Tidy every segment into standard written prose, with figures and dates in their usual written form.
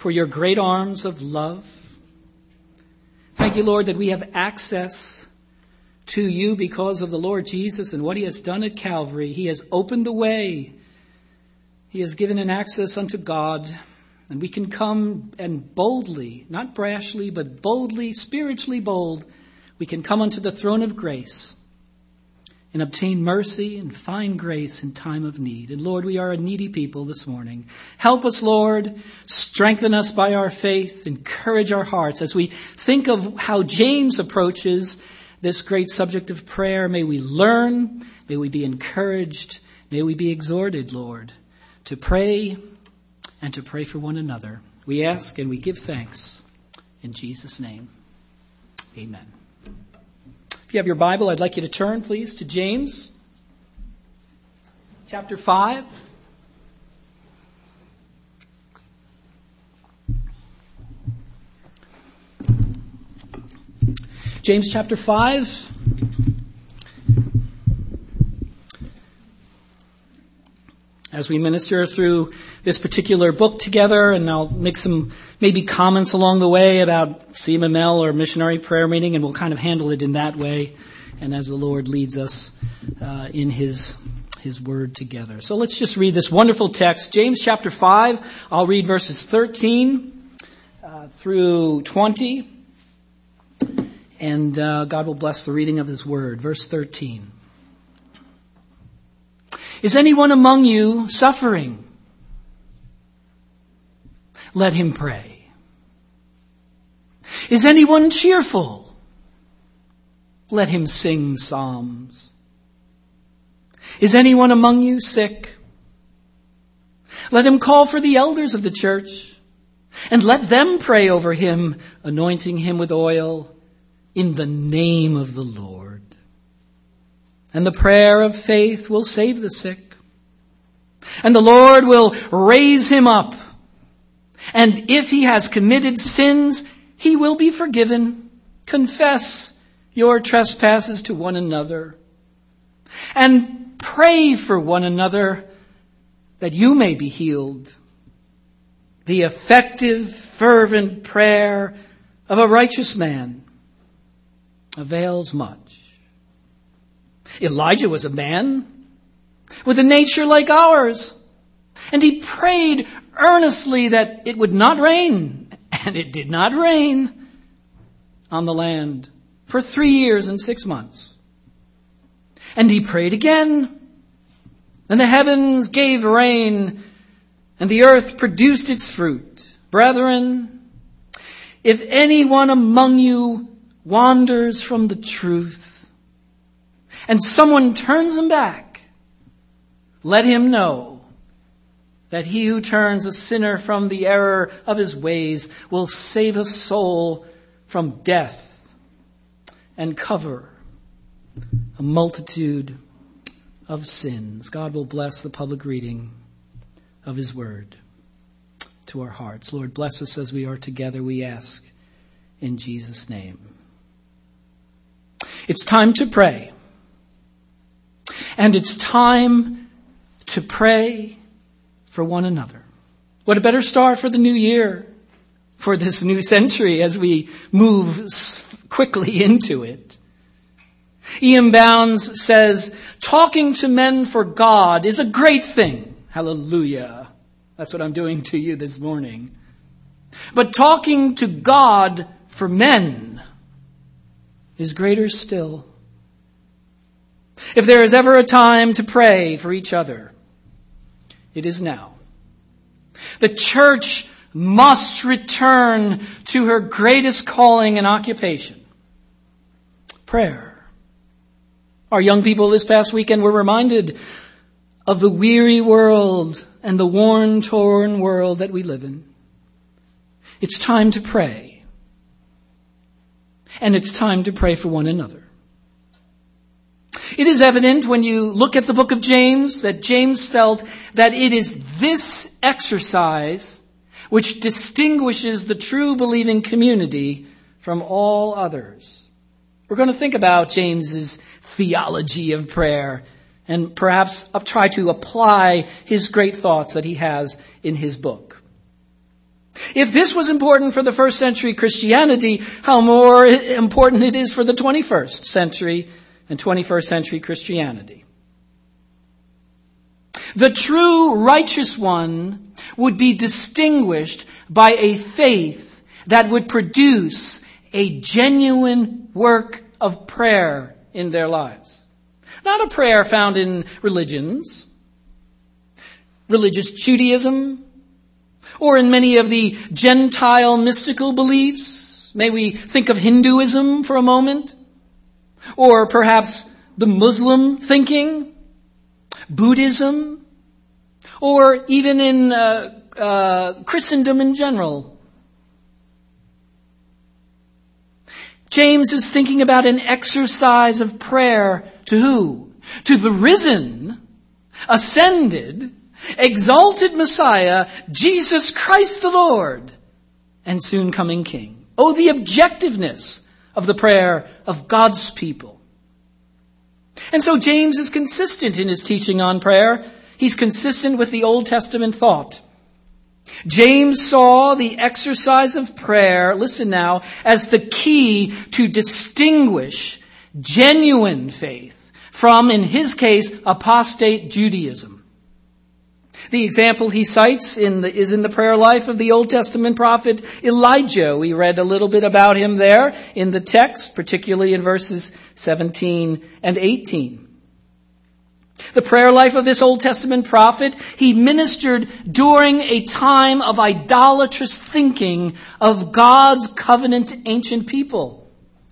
for your great arms of love. Thank you, Lord, that we have access to you because of the Lord Jesus and what he has done at Calvary. He has opened the way. He has given an access unto God. And we can come and boldly, not brashly, but boldly, spiritually bold, we can come unto the throne of grace and obtain mercy and find grace in time of need. And Lord, we are a needy people this morning. Help us, Lord. Strengthen us by our faith. Encourage our hearts as we think of how James approaches this great subject of prayer. May we learn. May we be encouraged. May we be exhorted, Lord, to pray and to pray for one another. We ask and we give thanks in Jesus' name. Amen. If you have your Bible, I'd like you to turn, please, to James chapter 5. James chapter 5. As we minister through this particular book together, and I'll make some maybe comments along the way about CMML or missionary prayer meeting, and we'll kind of handle it in that way, and as the Lord leads us in His Word together. So let's just read this wonderful text, James chapter 5. I'll read verses 13 through 20, and God will bless the reading of His Word. Verse 13. Is anyone among you suffering? Let him pray. Is anyone cheerful? Let him sing psalms. Is anyone among you sick? Let him call for the elders of the church, and let them pray over him, anointing him with oil in the name of the Lord. And the prayer of faith will save the sick, and the Lord will raise him up. And if he has committed sins, he will be forgiven. Confess your trespasses to one another, and pray for one another that you may be healed. The effective, fervent prayer of a righteous man avails much. Elijah was a man with a nature like ours, and he prayed earnestly that it would not rain, and it did not rain on the land for 3 years and 6 months. And he prayed again, and the heavens gave rain, and the earth produced its fruit. Brethren, if anyone among you wanders from the truth, and someone turns him back, let him know that he who turns a sinner from the error of his ways will save a soul from death and cover a multitude of sins. God will bless the public reading of His Word to our hearts. Lord, bless us as we are together, we ask in Jesus' name. It's time to pray. And it's time to pray for one another. What a better start for the new year, for this new century as we move quickly into it. E.M. Bounds says, talking to men for God is a great thing. Hallelujah. That's what I'm doing to you this morning. But talking to God for men is greater still. If there is ever a time to pray for each other, it is now. The church must return to her greatest calling and occupation, prayer. Our young people this past weekend were reminded of the weary world and the worn, torn world that we live in. It's time to pray. And it's time to pray for one another. It is evident when you look at the book of James that James felt that it is this exercise which distinguishes the true believing community from all others. We're going to think about James's theology of prayer and perhaps try to apply his great thoughts that he has in his book. If this was important for the first century Christianity, how more important it is for the 21st century and 21st century Christianity. The true righteous one would be distinguished by a faith that would produce a genuine work of prayer in their lives. Not a prayer found in religions, religious Judaism, or in many of the Gentile mystical beliefs. May we think of Hinduism for a moment? Or perhaps the Muslim thinking, Buddhism, or even in Christendom in general. James is thinking about an exercise of prayer to who? To the risen, ascended, exalted Messiah, Jesus Christ the Lord, and soon coming King. Oh, the objectiveness of the prayer of God's people. And so James is consistent in his teaching on prayer. He's consistent with the Old Testament thought. James saw the exercise of prayer, listen now, as the key to distinguish genuine faith from, in his case, apostate Judaism. The example he cites is in the prayer life of the Old Testament prophet Elijah. We read a little bit about him there in the text, particularly in verses 17 and 18. The prayer life of this Old Testament prophet, he ministered during a time of idolatrous thinking of God's covenant ancient people.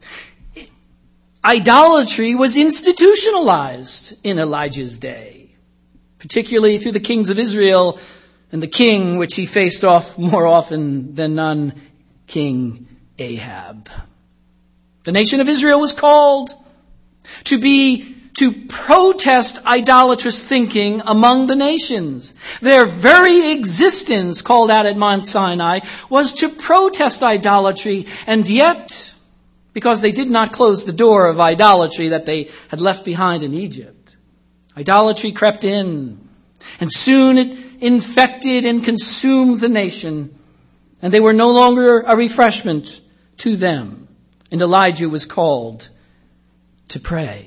Idolatry was institutionalized in Elijah's day, particularly through the kings of Israel and the king which he faced off more often than none, King Ahab. The nation of Israel was called to protest idolatrous thinking among the nations. Their very existence, called out at Mount Sinai, was to protest idolatry, and yet, because they did not close the door of idolatry that they had left behind in Egypt, idolatry crept in, and soon it infected and consumed the nation, and they were no longer a refreshment to them. And Elijah was called to pray.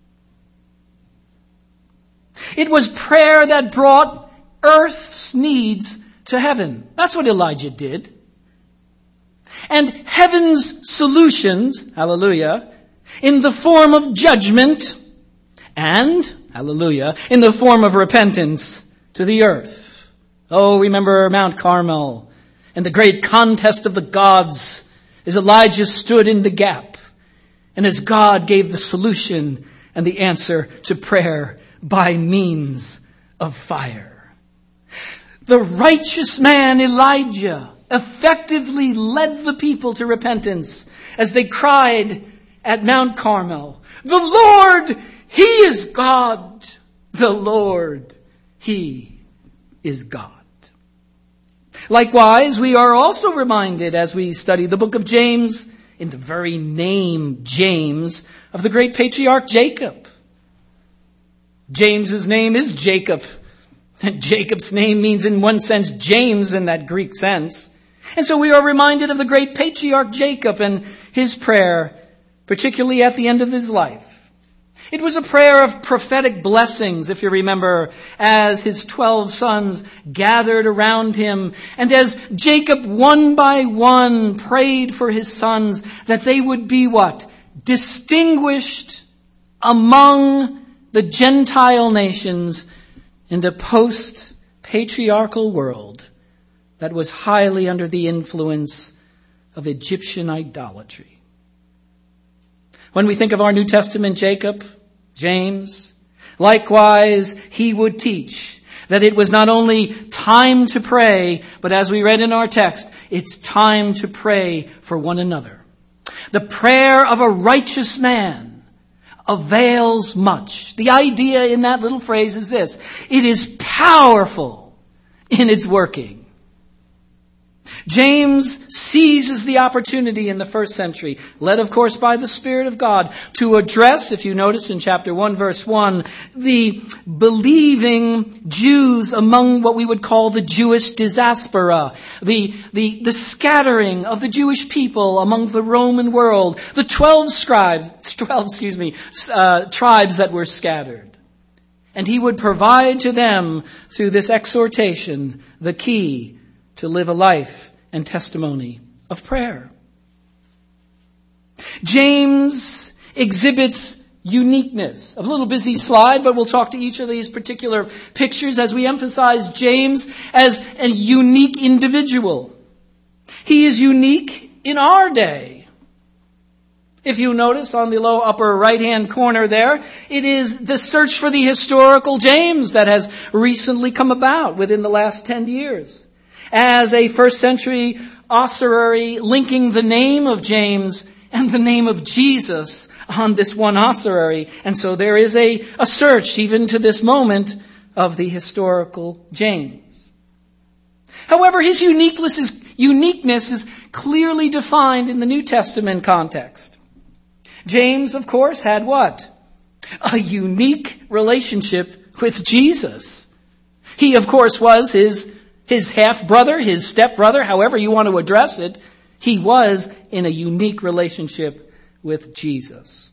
It was prayer that brought earth's needs to heaven. That's what Elijah did. And heaven's solutions, hallelujah, in the form of judgment and, hallelujah, in the form of repentance to the earth. Oh, remember Mount Carmel and the great contest of the gods as Elijah stood in the gap and as God gave the solution and the answer to prayer by means of fire. The righteous man Elijah effectively led the people to repentance as they cried at Mount Carmel, "The Lord, He is God. The Lord, He is God." Likewise, we are also reminded as we study the book of James, in the very name James, of the great patriarch Jacob. James's name is Jacob. And Jacob's name means in one sense James in that Greek sense. And so we are reminded of the great patriarch Jacob and his prayer, particularly at the end of his life. It was a prayer of prophetic blessings, if you remember, as his 12 sons gathered around him, and as Jacob one by one prayed for his sons that they would be what? Distinguished among the Gentile nations in a post-patriarchal world that was highly under the influence of Egyptian idolatry. When we think of our New Testament Jacob, James, likewise, he would teach that it was not only time to pray, but as we read in our text, it's time to pray for one another. The prayer of a righteous man avails much. The idea in that little phrase is this: it is powerful in its working. James seizes the opportunity in the first century, led of course by the Spirit of God, to address, if you notice in chapter 1 verse 1, the believing Jews among what we would call the Jewish diaspora, the scattering of the Jewish people among the Roman world, the 12 tribes that were scattered. And he would provide to them through this exhortation the key to live a life and testimony of prayer. James exhibits uniqueness. A little busy slide, but we'll talk to each of these particular pictures as we emphasize James as a unique individual. He is unique in our day. If you notice on the low upper right-hand corner there, it is the search for the historical James that has recently come about within the last 10 years. As a first century ossuary linking the name of James and the name of Jesus on this one ossuary. And so there is a search even to this moment of the historical James. However, his uniqueness is clearly defined in the New Testament context. James, of course, had what? A unique relationship with Jesus. He, of course, was his half-brother, his step-brother, however you want to address it. He was in a unique relationship with Jesus.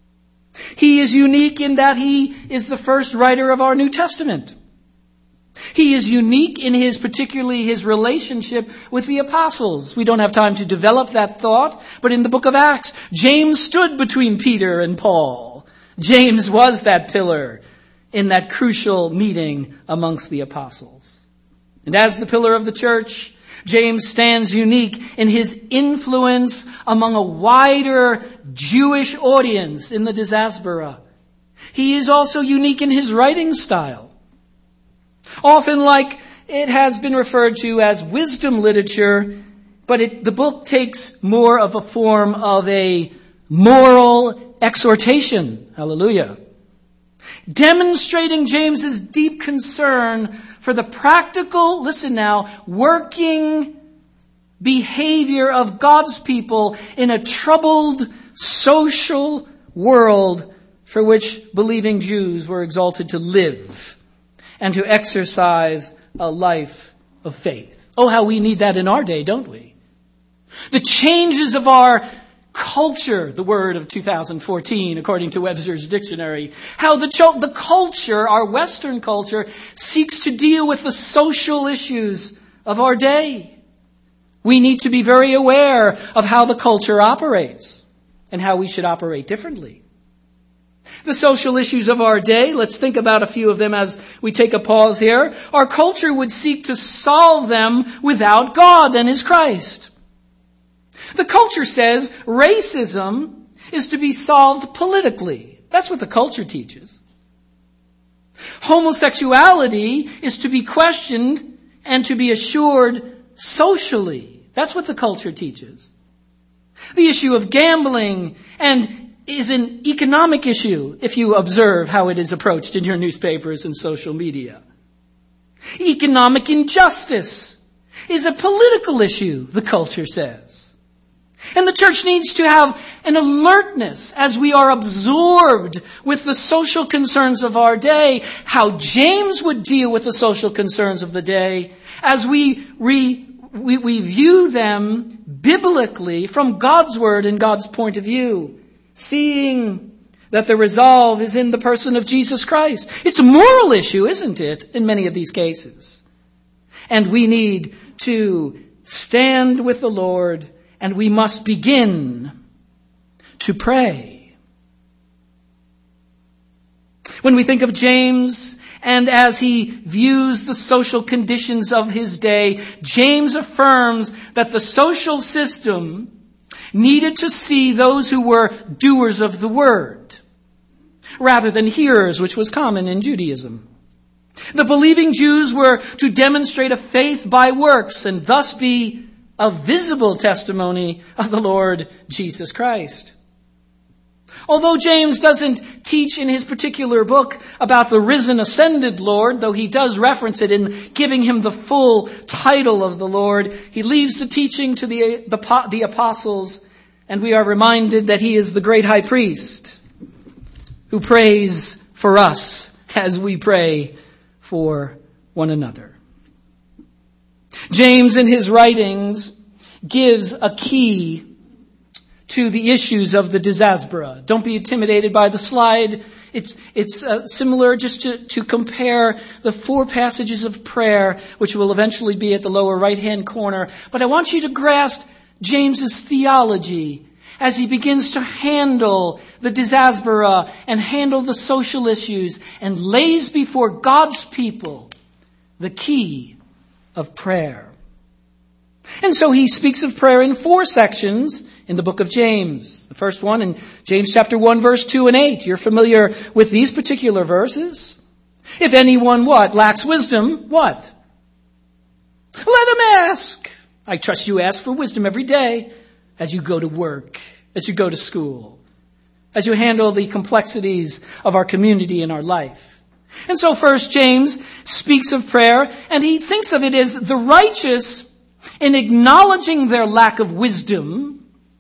He is unique in that he is the first writer of our New Testament. He is unique in particularly his relationship with the apostles. We don't have time to develop that thought, but in the book of Acts, James stood between Peter and Paul. James was that pillar in that crucial meeting amongst the apostles. And as the pillar of the church, James stands unique in his influence among a wider Jewish audience in the diaspora. He is also unique in his writing style. Often like it has been referred to as wisdom literature, but the book takes more of a form of a moral exhortation. Hallelujah. Demonstrating James's deep concern for the practical, listen now, working behavior of God's people in a troubled social world for which believing Jews were exalted to live and to exercise a life of faith. Oh, how we need that in our day, don't we? The changes of our culture, the word of 2014, according to Webster's dictionary, how the culture, our Western culture, seeks to deal with the social issues of our day. We need to be very aware of how the culture operates and how we should operate differently. The social issues of our day, let's think about a few of them as we take a pause here. Our culture would seek to solve them without God and His Christ. The culture says racism is to be solved politically. That's what the culture teaches. Homosexuality is to be questioned and to be assured socially. That's what the culture teaches. The issue of gambling is an economic issue, if you observe how it is approached in your newspapers and social media. Economic injustice is a political issue, the culture says. And the church needs to have an alertness as we are absorbed with the social concerns of our day, how James would deal with the social concerns of the day as we view them biblically from God's word and God's point of view, seeing that the resolve is in the person of Jesus Christ. It's a moral issue, isn't it, in many of these cases? And we need to stand with the Lord, and we must begin to pray. When we think of James, and as he views the social conditions of his day, James affirms that the social system needed to see those who were doers of the word, rather than hearers, which was common in Judaism. The believing Jews were to demonstrate a faith by works, and thus be a visible testimony of the Lord Jesus Christ. Although James doesn't teach in his particular book about the risen, ascended Lord, though he does reference it in giving him the full title of the Lord, he leaves the teaching to the apostles, and we are reminded that he is the great high priest who prays for us as we pray for one another. James, in his writings, gives a key to the issues of the diaspora. Don't be intimidated by the slide. It's similar just to compare the 4 passages of prayer, which will eventually be at the lower right-hand corner. But I want you to grasp James's theology as he begins to handle the diaspora and handle the social issues and lays before God's people the key of prayer. And so he speaks of prayer in 4 sections in the book of James. The first one in James chapter 1, verse 2 and 8. You're familiar with these particular verses. If anyone lacks wisdom, what? Let him ask. I trust you ask for wisdom every day as you go to work, as you go to school, as you handle the complexities of our community and our life. And so first James speaks of prayer, and he thinks of it as the righteous, in acknowledging their lack of wisdom,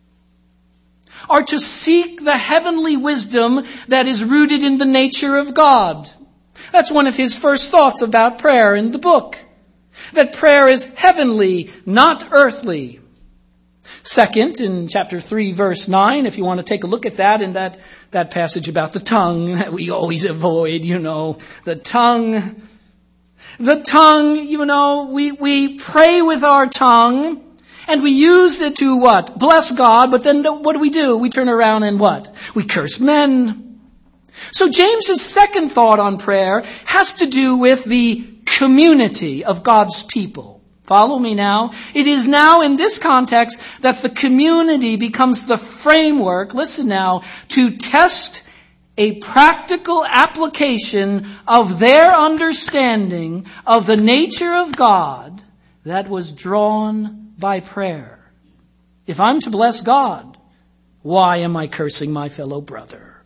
are to seek the heavenly wisdom that is rooted in the nature of God. That's one of his first thoughts about prayer in the book. That prayer is heavenly, not earthly. Second, in chapter 3, verse 9, if you want to take a look at that, in that passage about the tongue that we always avoid, the tongue. The tongue, we pray with our tongue, and we use it to what? Bless God, but then what do? We turn around and what? We curse men. So James's second thought on prayer has to do with the community of God's people. Follow me now. It is now in this context that the community becomes the framework, listen now, to test a practical application of their understanding of the nature of God that was drawn by prayer. If I'm to bless God, why am I cursing my fellow brother?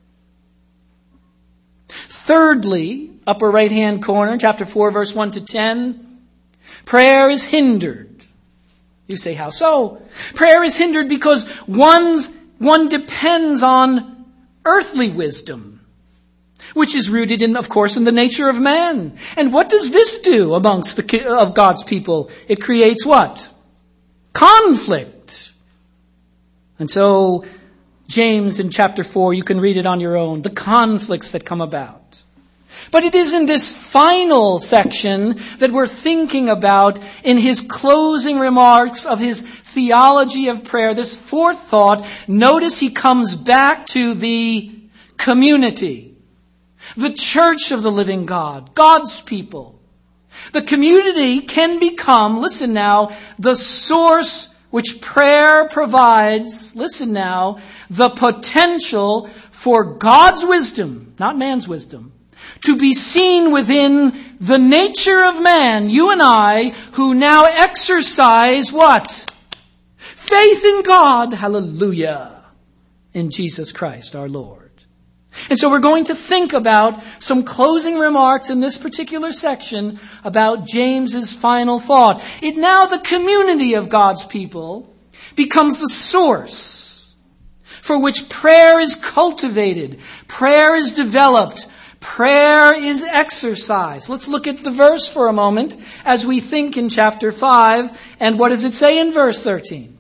Thirdly, upper right-hand corner, chapter 4, verse 1 to 10, prayer is hindered. You say, how so? Prayer is hindered because one depends on earthly wisdom, which is rooted in, of course, in the nature of man. And what does this do amongst of God's people? It creates what? Conflict. And so, James in chapter 4, you can read it on your own, the conflicts that come about. But it is in this final section that we're thinking about in his closing remarks of his theology of prayer, this fourth thought. Notice he comes back to the community, the church of the living God, God's people. The community can become, listen now, the source which prayer provides, listen now, the potential for God's wisdom, not man's wisdom, to be seen within the nature of man, you and I, who now exercise what? Faith in God, hallelujah, in Jesus Christ our Lord. And so we're going to think about some closing remarks in this particular section about James's final thought. It now, the community of God's people becomes the source for which prayer is cultivated, prayer is developed, prayer is exercised. Let's look at the verse for a moment as we think in chapter 5. And what does it say in verse 13?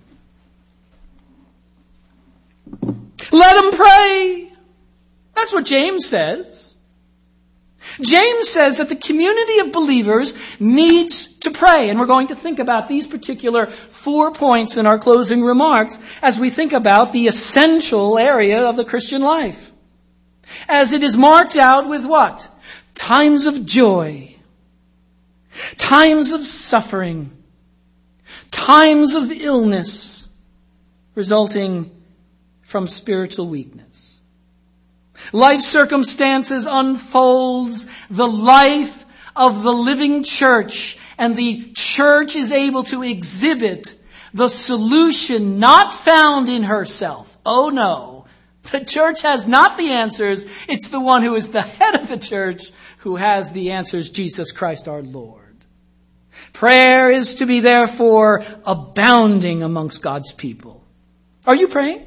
Let him pray. That's what James says. James says that the community of believers needs to pray. And we're going to think about these particular 4 points in our closing remarks as we think about the essential area of the Christian life. As it is marked out with what? Times of joy, times of suffering, times of illness resulting from spiritual weakness. Life circumstances unfolds the life of the living church, and the church is able to exhibit the solution not found in herself. Oh no, The church has not the answers. It's the one who is the head of the church who has the answers, Jesus Christ our Lord. Prayer is to be therefore abounding amongst God's people. Are you praying?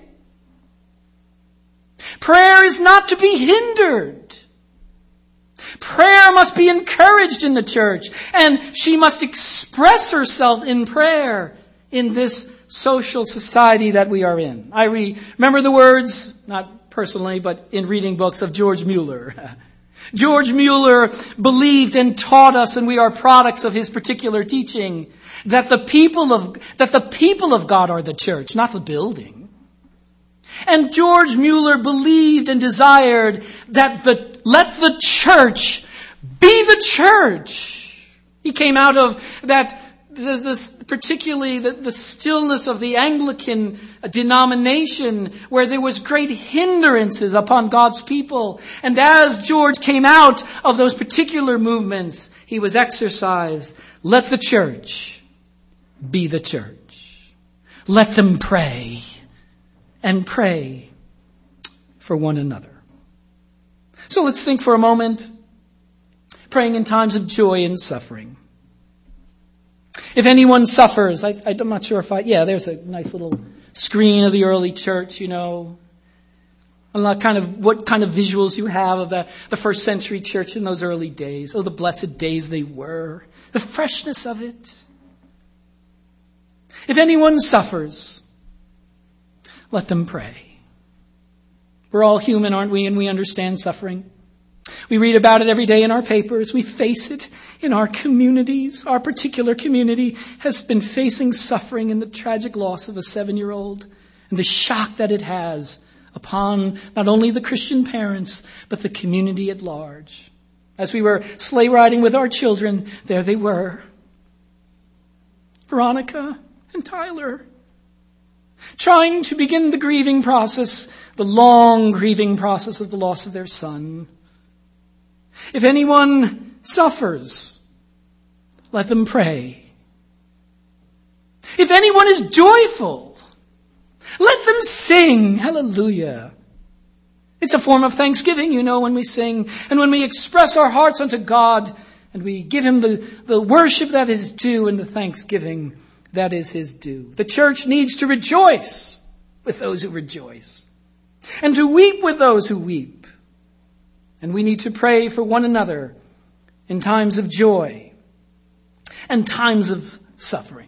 Prayer is not to be hindered. Prayer must be encouraged in the church, and she must express herself in prayer in this social society that we are in. I remember the words, not personally, but in reading books, of George Mueller. George Mueller believed and taught us, and we are products of his particular teaching, that the people of God are the church, not the building. And George Mueller believed and desired that let the church be the church. He came out of that, particularly the stillness of the Anglican denomination, where there was great hindrances upon God's people. And as George came out of those particular movements, he was exercised. Let the church be the church. Let them pray, and pray for one another. So let's think for a moment, praying in times of joy and suffering. If anyone suffers, I'm not sure there's a nice little screen of the early church, I don't know what kind of visuals you have of the first century church in those early days. Oh, the blessed days they were. The freshness of it. If anyone suffers, let them pray. We're all human, aren't we? And we understand suffering. We read about it every day in our papers. We face it in our communities. Our particular community has been facing suffering in the tragic loss of a 7-year-old and the shock that it has upon not only the Christian parents, but the community at large. As we were sleigh riding with our children, there they were. Veronica and Tyler, trying to begin the grieving process, the long grieving process of the loss of their son. If anyone suffers, let them pray. If anyone is joyful, let them sing. Hallelujah. It's a form of thanksgiving, when we sing and when we express our hearts unto God and we give him the worship that is due and the thanksgiving that is his due. The church needs to rejoice with those who rejoice and to weep with those who weep. And we need to pray for one another in times of joy and times of suffering.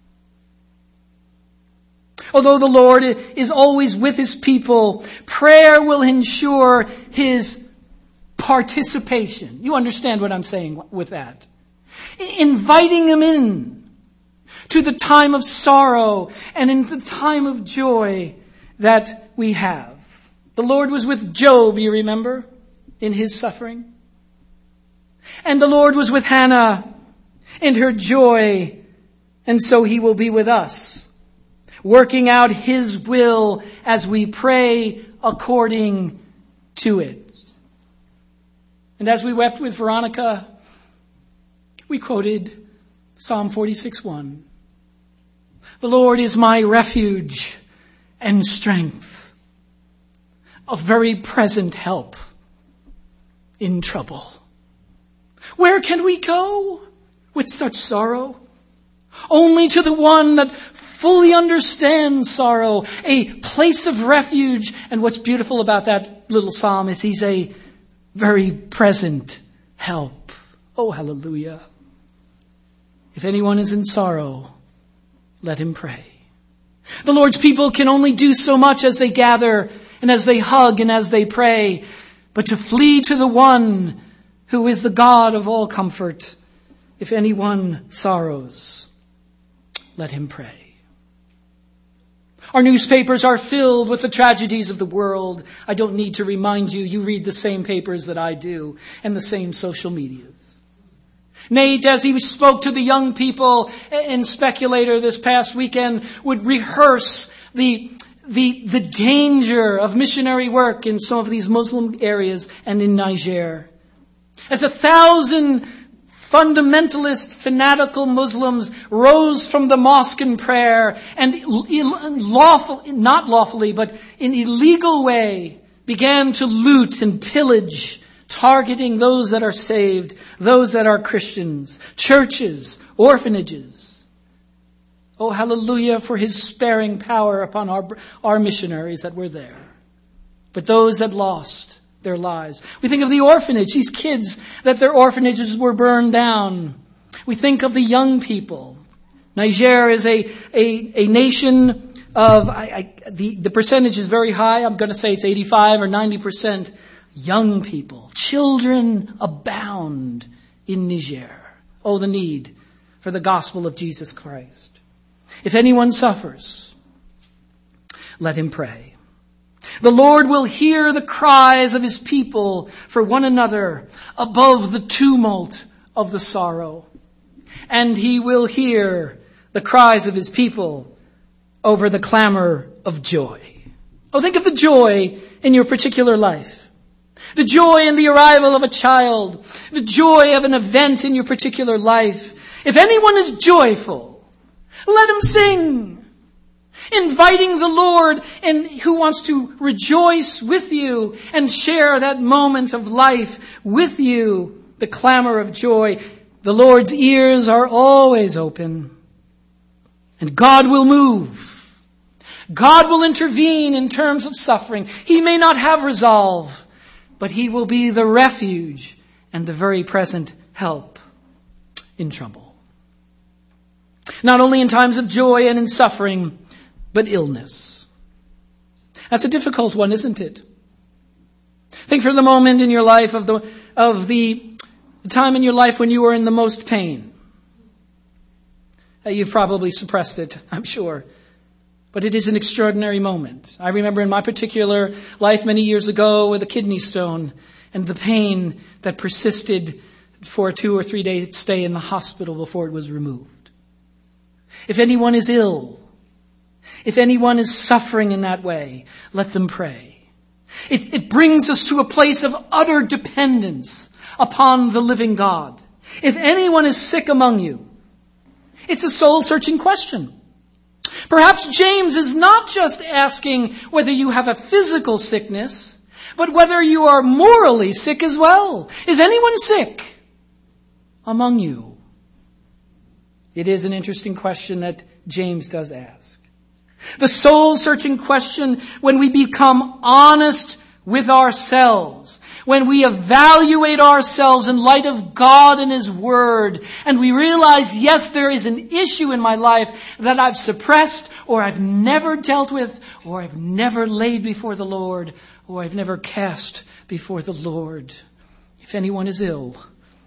Although the Lord is always with his people, prayer will ensure his participation. You understand what I'm saying with that? Inviting him in to the time of sorrow and in the time of joy that we have. The Lord was with Job, you remember, in his suffering. And the Lord was with Hannah in her joy, and so he will be with us, working out his will as we pray according to it. And as we wept with Veronica, we quoted Psalm 46:1. The Lord is my refuge and strength, a very present help in trouble. Where can we go with such sorrow? Only to the one that fully understands sorrow, a place of refuge. And what's beautiful about that little psalm is he's a very present help. Oh, hallelujah. If anyone is in sorrow, let him pray. The Lord's people can only do so much as they gather and as they hug and as they pray, but to flee to the one who is the God of all comfort. If anyone sorrows, let him pray. Our newspapers are filled with the tragedies of the world. I don't need to remind you, you read the same papers that I do and the same social medias. Nate, as he spoke to the young people in Speculator this past weekend, would rehearse the danger of missionary work in some of these Muslim areas and in Niger. As 1,000 fundamentalist, fanatical Muslims rose from the mosque in prayer and not lawfully, but in illegal way, began to loot and pillage, targeting those that are saved, those that are Christians, churches, orphanages. Oh, hallelujah for his sparing power upon our missionaries that were there. But those that lost their lives. We think of the orphanage, these kids that their orphanages were burned down. We think of the young people. Niger is a nation of, the percentage is very high. I'm going to say it's 85 or 90% young people. Children abound in Niger. Oh, the need for the gospel of Jesus Christ. If anyone suffers, let him pray. The Lord will hear the cries of his people for one another above the tumult of the sorrow. And he will hear the cries of his people over the clamor of joy. Oh, think of the joy in your particular life. The joy in the arrival of a child. The joy of an event in your particular life. If anyone is joyful, let him sing. Inviting the Lord and who wants to rejoice with you and share that moment of life with you, the clamor of joy. The Lord's ears are always open. And God will move. God will intervene in terms of suffering. He may not have resolve, but he will be the refuge and the very present help in trouble. Not only in times of joy and in suffering, but illness. That's a difficult one, isn't it? Think for the moment in your life of the time in your life when you were in the most pain. You've probably suppressed it, I'm sure. But it is an extraordinary moment. I remember in my particular life many years ago with a kidney stone and the pain that persisted for a 2 or 3 day stay in the hospital before it was removed. If anyone is ill, if anyone is suffering in that way, let them pray. It brings us to a place of utter dependence upon the living God. If anyone is sick among you, it's a soul-searching question. Perhaps James is not just asking whether you have a physical sickness, but whether you are morally sick as well. Is anyone sick among you? It is an interesting question that James does ask. The soul-searching question when we become honest with ourselves, when we evaluate ourselves in light of God and His Word, and we realize, yes, there is an issue in my life that I've suppressed, or I've never dealt with, or I've never laid before the Lord, or I've never cast before the Lord. If anyone is ill,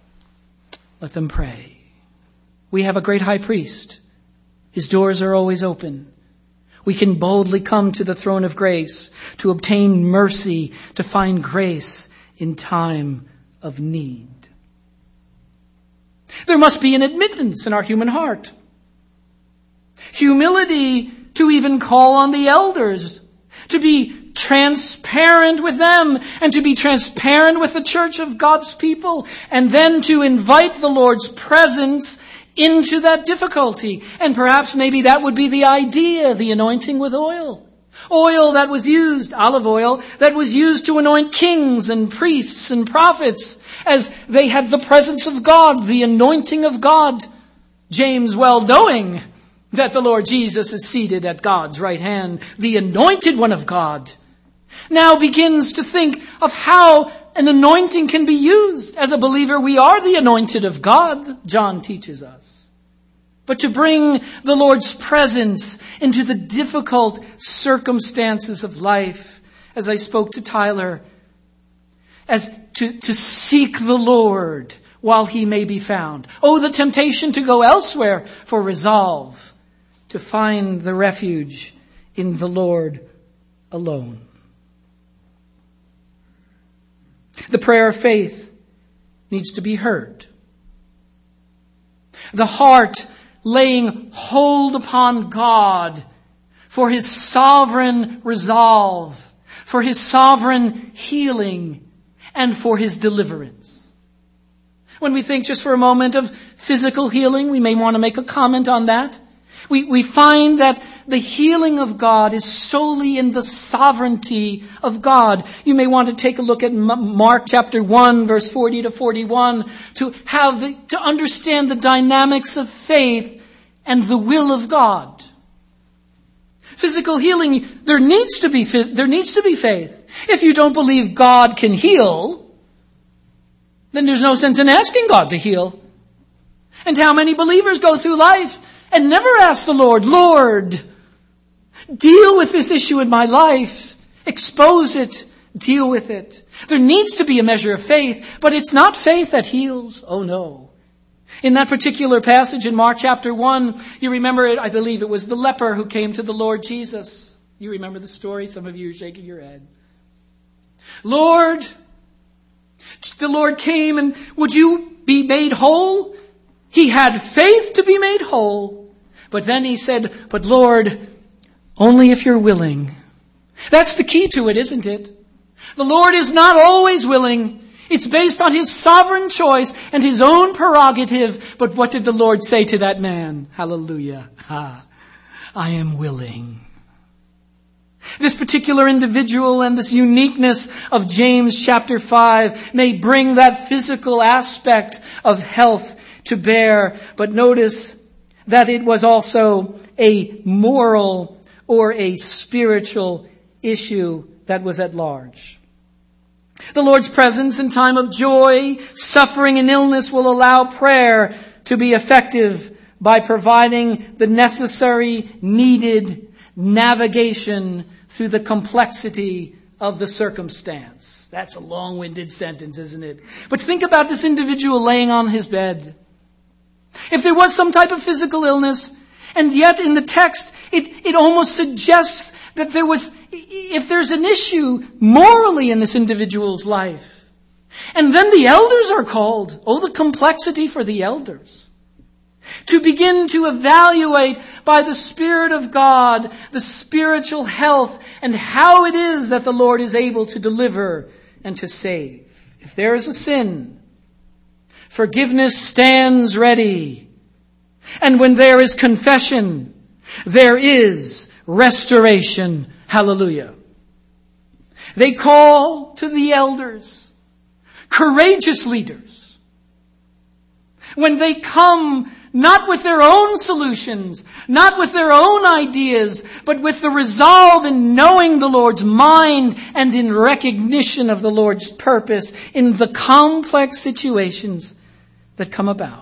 let them pray. We have a great high priest. His doors are always open. We can boldly come to the throne of grace to obtain mercy, to find grace in time of need. There must be an admittance in our human heart. Humility to even call on the elders, to be transparent with them and to be transparent with the church of God's people, and then to invite the Lord's presence into that difficulty. And perhaps maybe that would be the idea, the anointing with oil. Oil that was used, olive oil, that was used to anoint kings and priests and prophets as they had the presence of God, the anointing of God. James, well knowing that the Lord Jesus is seated at God's right hand, the anointed one of God, now begins to think of how an anointing can be used. As a believer, we are the anointed of God, John teaches us. But to bring the Lord's presence into the difficult circumstances of life, as I spoke to Tyler, as to seek the Lord while He may be found. Oh, the temptation to go elsewhere for resolve, to find the refuge in the Lord alone. The prayer of faith needs to be heard. The heart laying hold upon God for His sovereign resolve, for His sovereign healing, and for His deliverance. When we think just for a moment of physical healing, we may want to make a comment on that. We find that the healing of God is solely in the sovereignty of God. You may want to take a look at Mark chapter 1, verse 40 to 41, to understand the dynamics of faith and the will of God. Physical healing, there needs to be faith. If you don't believe God can heal, then there's no sense in asking God to heal. And how many believers go through life and never ask the Lord, Lord, deal with this issue in my life. Expose it. Deal with it. There needs to be a measure of faith, but it's not faith that heals. Oh no. In that particular passage in Mark chapter 1, you remember it, I believe it was the leper who came to the Lord Jesus. You remember the story? Some of you are shaking your head. Lord, the Lord came and would you be made whole? He had faith to be made whole. But then he said, but Lord, only if you're willing. That's the key to it, isn't it? The Lord is not always willing. It's based on his sovereign choice and his own prerogative. But what did the Lord say to that man? Hallelujah. I am willing. This particular individual and this uniqueness of James chapter 5 may bring that physical aspect of health to bear. But notice that it was also a moral or a spiritual issue that was at large. The Lord's presence in time of joy, suffering, and illness will allow prayer to be effective by providing the necessary, needed navigation through the complexity of the circumstance. That's a long-winded sentence, isn't it? But think about this individual laying on his bed. If there was some type of physical illness, and yet in the text, it almost suggests that if there's an issue morally in this individual's life. And then the elders are called. Oh, the complexity for the elders. To begin to evaluate by the Spirit of God the spiritual health and how it is that the Lord is able to deliver and to save. If there is a sin, forgiveness stands ready. And when there is confession, there is restoration. Hallelujah. They call to the elders, courageous leaders. When they come not with their own solutions, not with their own ideas, but with the resolve in knowing the Lord's mind and in recognition of the Lord's purpose in the complex situations that come about.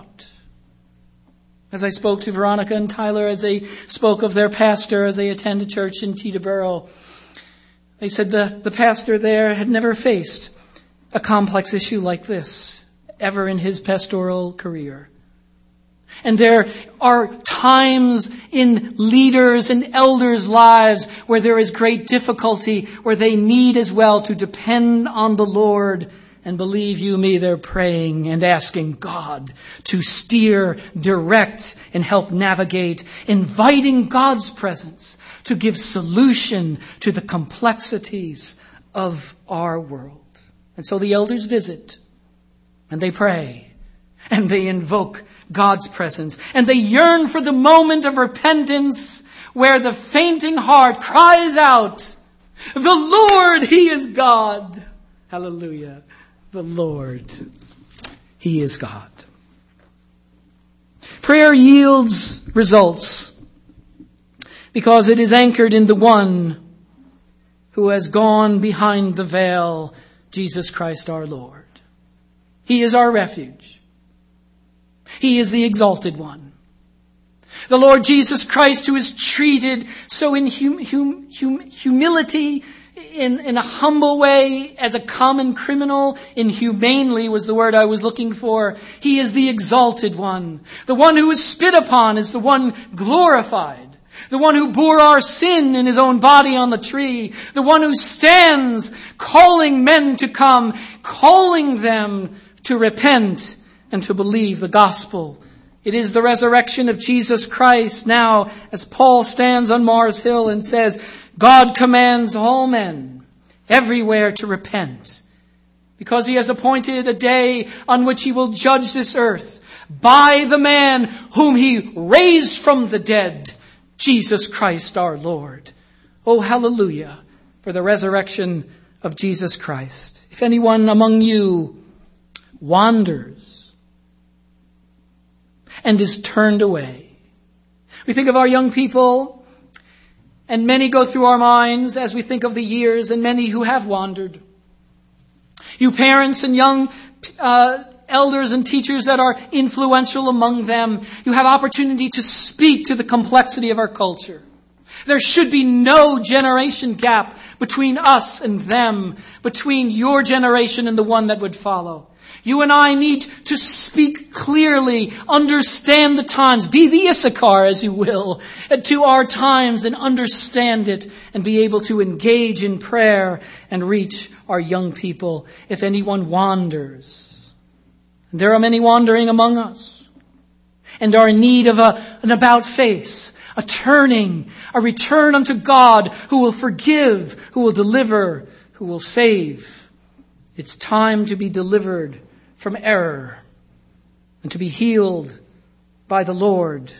As I spoke to Veronica and Tyler, as they spoke of their pastor, as they attend a church in Teterboro, they said the pastor there had never faced a complex issue like this ever in his pastoral career. And there are times in leaders and elders' lives where there is great difficulty, where they need as well to depend on the Lord. And believe you me, they're praying and asking God to steer, direct, and help navigate, inviting God's presence to give solution to the complexities of our world. And so the elders visit, and they pray, and they invoke God's presence, and they yearn for the moment of repentance where the fainting heart cries out, "The Lord, He is God." Hallelujah. The Lord, He is God. Prayer yields results because it is anchored in the one who has gone behind the veil, Jesus Christ our Lord. He is our refuge. He is the exalted one. The Lord Jesus Christ, who is treated so in humility, in a humble way, as a common criminal, inhumanely was the word I was looking for. He is the exalted one. The one who is spit upon is the one glorified. The one who bore our sin in his own body on the tree. The one who stands calling men to come, calling them to repent and to believe the gospel. It is the resurrection of Jesus Christ now, as Paul stands on Mars Hill and says, God commands all men everywhere to repent because he has appointed a day on which he will judge this earth by the man whom he raised from the dead, Jesus Christ our Lord. Oh, hallelujah for the resurrection of Jesus Christ. If anyone among you wanders and is turned away. We think of our young people, and many go through our minds as we think of the years and many who have wandered. You parents and young elders and teachers that are influential among them, you have opportunity to speak to the complexity of our culture. There should be no generation gap between us and them, between your generation and the one that would follow. You and I need to speak clearly, understand the times, be the Issachar, as you will, to our times and understand it and be able to engage in prayer and reach our young people. If anyone wanders, there are many wandering among us and are in need of an about face, a turning, a return unto God who will forgive, who will deliver, who will save. It's time to be delivered from error and to be healed by the Lord.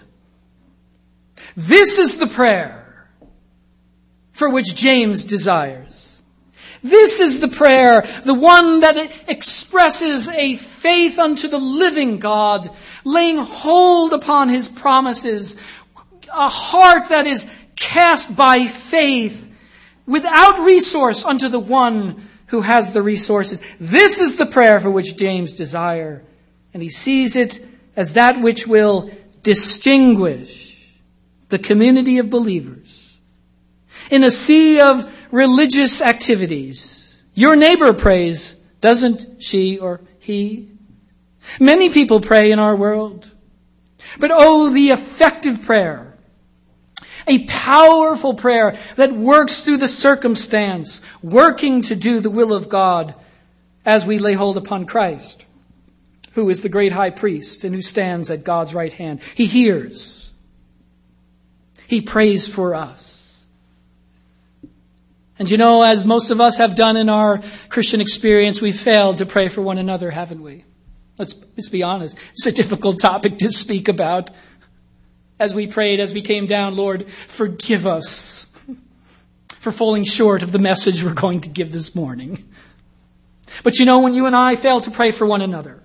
This is the prayer for which James desires. This is the prayer, the one that expresses a faith unto the living God, laying hold upon his promises, a heart that is cast by faith without resource unto the one who has the resources. This is the prayer for which James desires, and he sees it as that which will distinguish the community of believers in a sea of religious activities. Your neighbor prays, doesn't she or he? Many people pray in our world. But oh, the effective prayer, a powerful prayer that works through the circumstance, working to do the will of God as we lay hold upon Christ, who is the great high priest and who stands at God's right hand. He hears. He prays for us. And you know, as most of us have done in our Christian experience, we've failed to pray for one another, haven't we? Let's be honest. It's a difficult topic to speak about. As we prayed, as we came down, Lord, forgive us for falling short of the message we're going to give this morning. But you know, when you and I fail to pray for one another,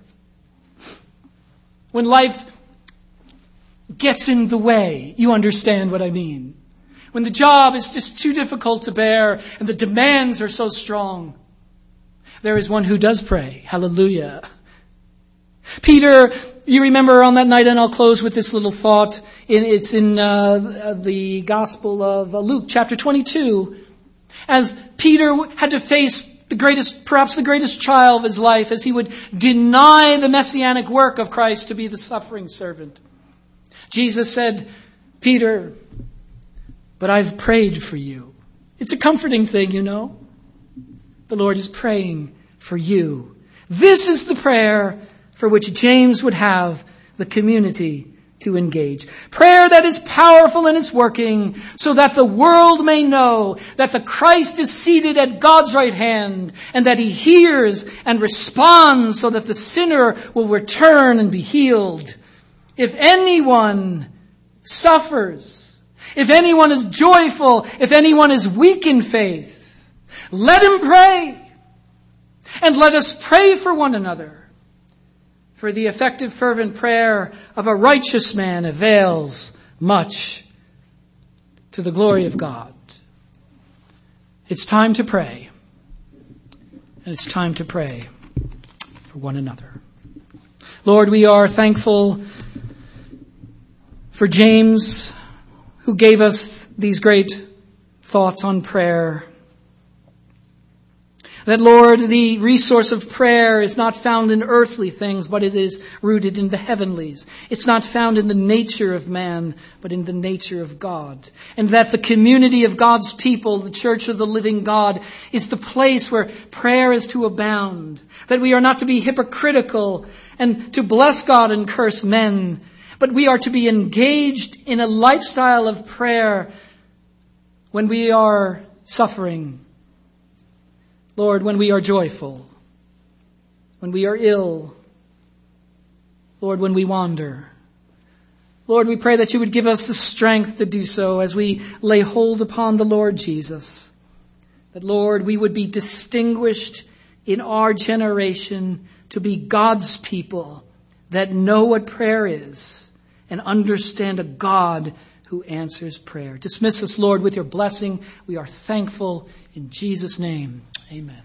when life gets in the way, you understand what I mean. When the job is just too difficult to bear and the demands are so strong, there is one who does pray. Hallelujah. Peter, you remember on that night, and I'll close with this little thought. It's in the Gospel of Luke, chapter 22. As Peter had to face perhaps the greatest trial of his life, as he would deny the messianic work of Christ to be the suffering servant. Jesus said, Peter, but I've prayed for you. It's a comforting thing, you know. The Lord is praying for you. This is the prayer for which James would have the community to engage. Prayer that is powerful in its working, so that the world may know that the Christ is seated at God's right hand, and that he hears and responds so that the sinner will return and be healed. If anyone suffers, if anyone is joyful, if anyone is weak in faith, let him pray. And let us pray for one another. For the effective, fervent prayer of a righteous man avails much to the glory of God. It's time to pray. And it's time to pray for one another. Lord, we are thankful for James, who gave us these great thoughts on prayer. That, Lord, the resource of prayer is not found in earthly things, but it is rooted in the heavenlies. It's not found in the nature of man, but in the nature of God. And that the community of God's people, the church of the living God, is the place where prayer is to abound. That we are not to be hypocritical and to bless God and curse men, but we are to be engaged in a lifestyle of prayer when we are suffering. Lord, when we are joyful, when we are ill, Lord, when we wander. Lord, we pray that you would give us the strength to do so as we lay hold upon the Lord Jesus. That, Lord, we would be distinguished in our generation to be God's people that know what prayer is and understand a God who answers prayer. Dismiss us, Lord, with your blessing. We are thankful. In Jesus' name, amen.